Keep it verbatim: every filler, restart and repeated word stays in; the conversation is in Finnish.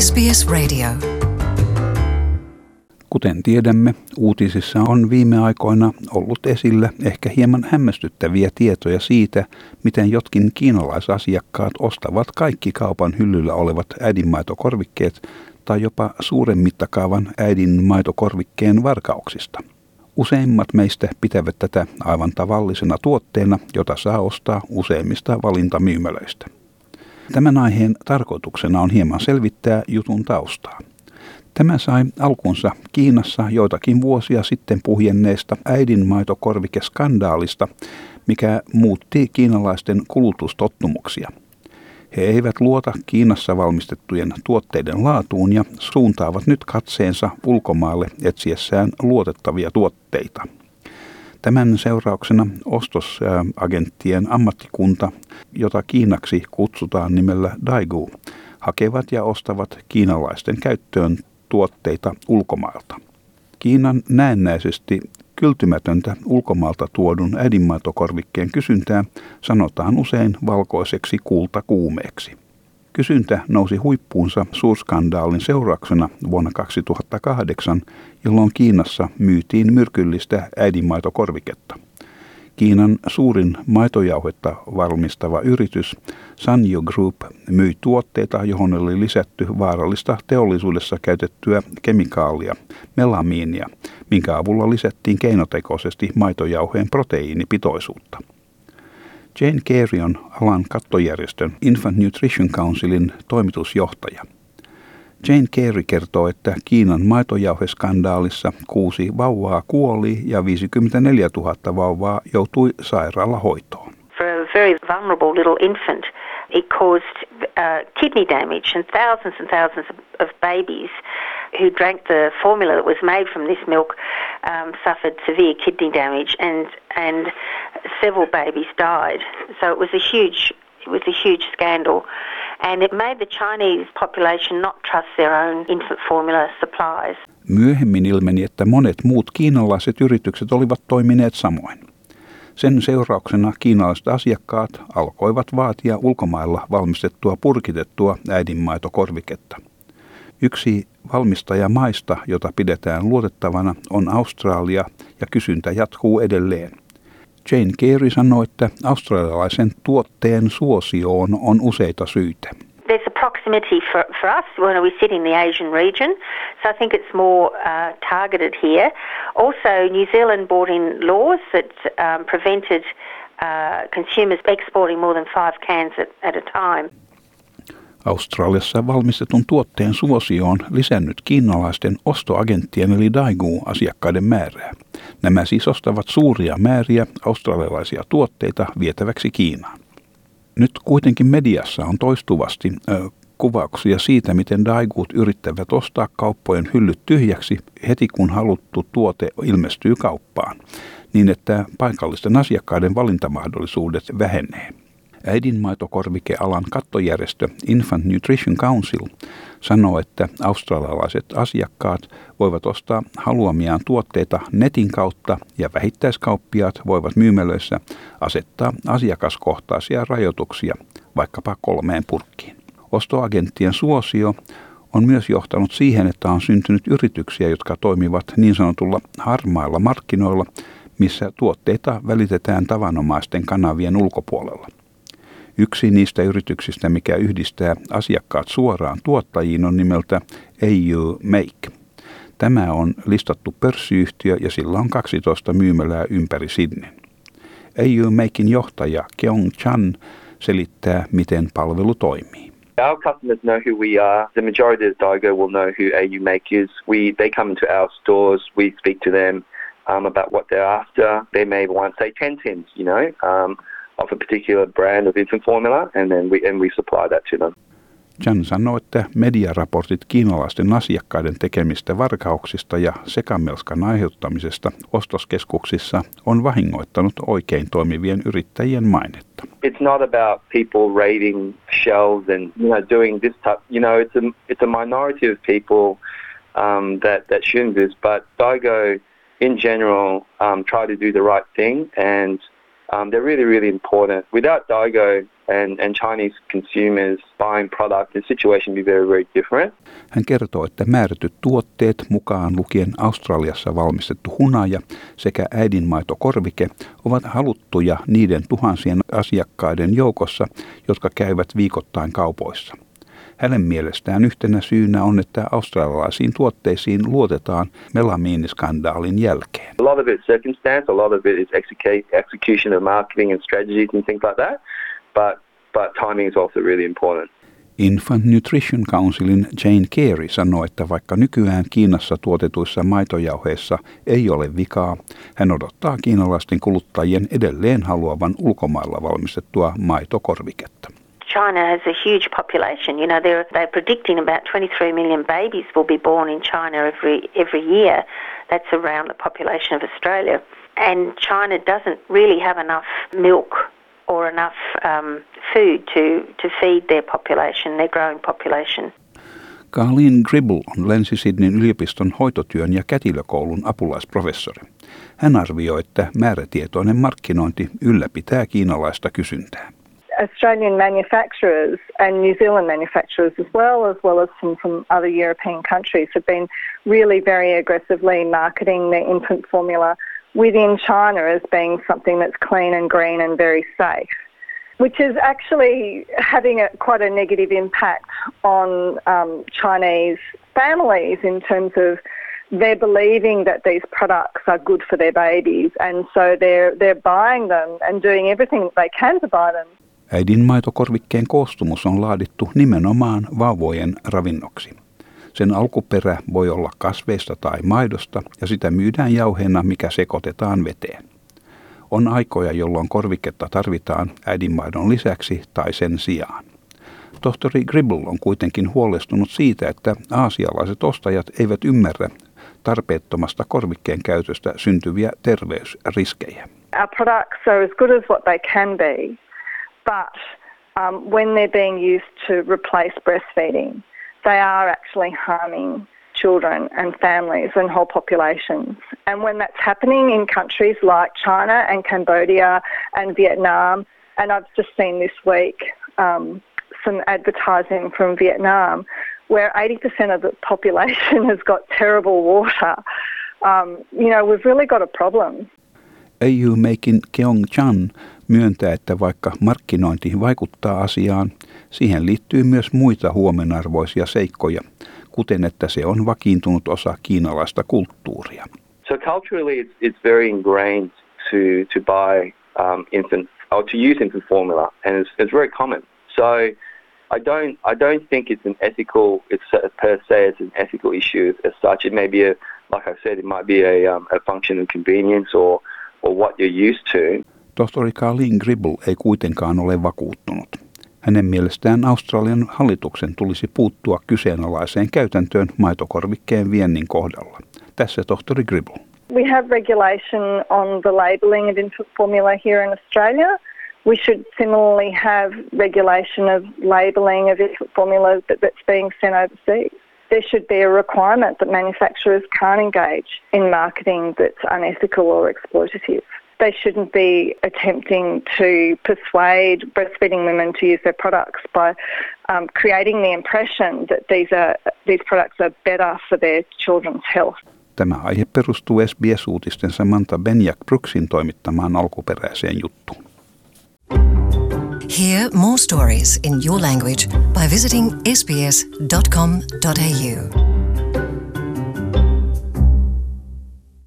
S B S Radio. Kuten tiedämme, uutisissa on viime aikoina ollut esillä ehkä hieman hämmästyttäviä tietoja siitä, miten jotkin kiinalaisasiakkaat ostavat kaikki kaupan hyllyllä olevat äidinmaitokorvikkeet tai jopa suuren mittakaavan äidinmaitokorvikkeen varkauksista. Useimmat meistä pitävät tätä aivan tavallisena tuotteena, jota saa ostaa useimmista valintamyymälöistä. Tämän aiheen tarkoituksena on hieman selvittää jutun taustaa. Tämä sai alkunsa Kiinassa joitakin vuosia sitten puhjenneesta äidinmaitokorvikeskandaalista, mikä muutti kiinalaisten kulutustottumuksia. He eivät luota Kiinassa valmistettujen tuotteiden laatuun ja suuntaavat nyt katseensa ulkomaille etsiessään luotettavia tuotteita. Tämän seurauksena ostosagenttien ammattikunta, jota kiinaksi kutsutaan nimellä Daigou, hakevat ja ostavat kiinalaisten käyttöön tuotteita ulkomailta. Kiinan näennäisesti kyltymätöntä ulkomailta tuodun äidinmaitokorvikkeen kysyntää sanotaan usein valkoiseksi kultakuumeeksi. Kysyntä nousi huippuunsa suurskandaalin seurauksena vuonna kaksituhattakahdeksan, jolloin Kiinassa myytiin myrkyllistä äidinmaitokorviketta. Kiinan suurin maitojauhetta valmistava yritys Sanyo Group myi tuotteita, johon oli lisätty vaarallista teollisuudessa käytettyä kemikaalia, melamiinia, minkä avulla lisättiin keinotekoisesti maitojauheen proteiinipitoisuutta. Jane Carey on alan kattojärjestön Infant Nutrition Councilin toimitusjohtaja. Jane Carey kertoo, että Kiinan maitojauheskandaalissa kuusi vauvaa kuoli ja viisikymmentäneljätuhatta vauvaa joutui sairaalahoitoon. For a very vulnerable little infant, it caused uh, kidney damage, and thousands and thousands of, of babies who drank the formula that was made from this milk um, suffered severe kidney damage, and and several babies died. So it was a huge It was a huge scandal, and it made the Chinese population not trust their own infant formula supplies. Myöhemmin ilmeni, että monet muut kiinalaiset yritykset olivat toimineet samoin. Sen seurauksena kiinalaiset asiakkaat alkoivat vaatia ulkomailla valmistettua purkitettua äidinmaitokorviketta. Yksi valmistajamaista, jota pidetään luotettavana, on Australia, ja kysyntä jatkuu edelleen. Jane Carey sanoi, että australialaisen tuotteen suosioon on useita syitä. There's a proximity for, for us when we sit in the Asian region, so I think it's more uh, targeted here. Also, New Zealand brought in laws that um, prevented uh, consumers exporting more than five cans at, at a time. Australiassa valmistetun tuotteen suosio on lisännyt kiinalaisten ostoagenttien eli Daigou-asiakkaiden määrää. Nämä siis ostavat suuria määriä australialaisia tuotteita vietäväksi Kiinaan. Nyt kuitenkin mediassa on toistuvasti ö, kuvauksia siitä, miten Daigou't yrittävät ostaa kauppojen hyllyt tyhjäksi heti kun haluttu tuote ilmestyy kauppaan, niin että paikallisten asiakkaiden valintamahdollisuudet vähenee. Äidinmaitokorvikealan kattojärjestö Infant Nutrition Council sanoo, että australialaiset asiakkaat voivat ostaa haluamiaan tuotteita netin kautta ja vähittäiskauppiaat voivat myymälöissä asettaa asiakaskohtaisia rajoituksia vaikkapa kolmeen purkkiin. Ostoagenttien suosio on myös johtanut siihen, että on syntynyt yrityksiä, jotka toimivat niin sanotulla harmailla markkinoilla, missä tuotteita välitetään tavanomaisten kanavien ulkopuolella. Yksi niistä yrityksistä, mikä yhdistää asiakkaat suoraan tuottajiin, on nimeltä A U Make. Tämä on listattu pörssiyhtiö ja sillä on kaksitoista myymälää ympäri Sydneyn. A U Makein johtaja Keong Chan selittää, miten palvelu toimii. Our customers know who we are. The majority of Daigou will know who A U Make is. We, they come into our stores, we speak to them um, about what they're after. They may want, say, ten tins, you know, um, of a particular brand of infant formula, and then we and we supply that to them. Chan sanoi, että mediaraportit kiinalaisten asiakkaiden tekemistä varkauksista ja sekamelskan aiheuttamisesta ostoskeskuksissa on vahingoittanut oikein toimivien yrittäjien mainetta. It's not about people raiding shelves and you know doing this type. You know, it's a it's a minority of people um, that that shouldn't do this, but Daigou in general um, try to do the right thing and Um, they're really, really important. Without Daigou and, and Chinese consumers buying product, the situation would be very, very different. Hän kertoo, että määrätyt tuotteet, mukaan lukien Australiassa valmistettu hunaja sekä äidinmaitokorvike, ovat haluttuja niiden tuhansien asiakkaiden joukossa, jotka käyvät viikoittain kaupoissa. Hänen mielestään yhtenä syynä on, että australialaisiin tuotteisiin luotetaan melamiiniskandaalin jälkeen. A lot of it is circumstance, a lot of it is execution of marketing and strategies and things like that, but, but timing is also really important. Infant Nutrition Councilin Jane Carey sanoi, että vaikka nykyään Kiinassa tuotetuissa maitojauheissa ei ole vikaa, hän odottaa kiinalaisten kuluttajien edelleen haluavan ulkomailla valmistettua maitokorviketta. China has a huge population. You know, they're, they're predicting about twenty-three million babies will be born in China every every year. That's around the population of Australia. And China doesn't really have enough milk or enough um, food to, to feed their population, their growing population. Colleen Gribble on Länsi-Sydneyn yliopiston hoitotyön ja kätilökoulun apulaisprofessori. Hän arvioi, että määrätietoinen markkinointi ylläpitää kiinalaista kysyntää. Australian manufacturers and New Zealand manufacturers as well, as well as some from other European countries, have been really very aggressively marketing their infant formula within China as being something that's clean and green and very safe, which is actually having a, quite a negative impact on um, Chinese families in terms of they're believing that these products are good for their babies, and so they're they're buying them and doing everything that they can to buy them. Äidinmaitokorvikkeen koostumus on laadittu nimenomaan vauvojen ravinnoksi. Sen alkuperä voi olla kasveista tai maidosta ja sitä myydään jauheena, mikä sekoitetaan veteen. On aikoja, jolloin korviketta tarvitaan äidinmaidon lisäksi tai sen sijaan. Tohtori Gribble on kuitenkin huolestunut siitä, että aasialaiset ostajat eivät ymmärrä tarpeettomasta korvikkeen käytöstä syntyviä terveysriskejä. Our products are as good as what they can be, but um, when they're being used to replace breastfeeding, they are actually harming children and families and whole populations. And when that's happening in countries like China and Cambodia and Vietnam, and I've just seen this week um, some advertising from Vietnam where eighty percent of the population has got terrible water, um, you know, we've really got a problem. A U Making Keong Chan myöntää, että vaikka markkinointi vaikuttaa asiaan, siihen liittyy myös muita huomionarvoisia seikkoja, kuten että se on vakiintunut osa kiinalaista kulttuuria. So culturally, it's, it's very ingrained to to buy um, infant or to use infant formula, and it's, it's very common. So I don't I don't think it's an ethical. It's per se it's an ethical issue as such. It may be a, like I said, it might be a um, a function of convenience or or what you're used to. Tohtori Colleen Gribble ei kuitenkaan ole vakuuttunut. Hänen mielestään Australian hallituksen tulisi puuttua kyseenalaiseen käytäntöön maitokorvikkeen viennin kohdalla. Tässä tohtori Gribble. We have regulation on the labelling of infant formula here in Australia. We should similarly have regulation of labelling of infant formula that's being sent overseas. There should be a requirement that manufacturers can't engage in marketing that's unethical or exploitative. They shouldn't be attempting to persuade breastfeeding women to use their products by um, creating the impression that these are these products are better for their children's health. Tämä aihe perustuu S B S-uutisten Samantha Benjack-Brooksin toimittamaan alkuperäiseen juttuun. Hear more stories in your language by visiting s b s dot com dot a u.